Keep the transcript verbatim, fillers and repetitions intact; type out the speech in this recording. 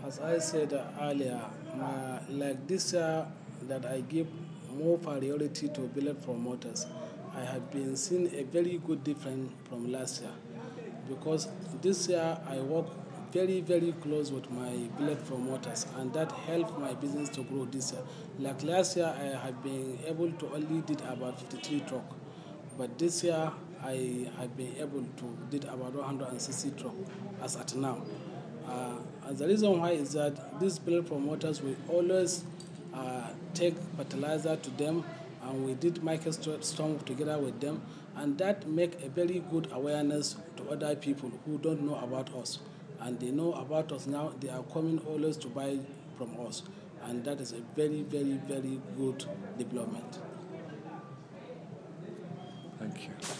As I said earlier, my, like this year that I give more priority to billet promoters, I have been seeing a very good difference from last year, because this year I work very very close with my billet promoters, and that helped my business to grow this year. Like last year I have been able to only did about fifty-three truck, but this year I have been able to did about one hundred sixty truck as at now. Uh, and the reason why is that these billet promoters will always uh, take fertilizer to them, and we did market storm together with them, and that make a very good awareness to other people who don't know about us, and they know about us now. They are coming always to buy from us, and that is a very very very good development. Thank you.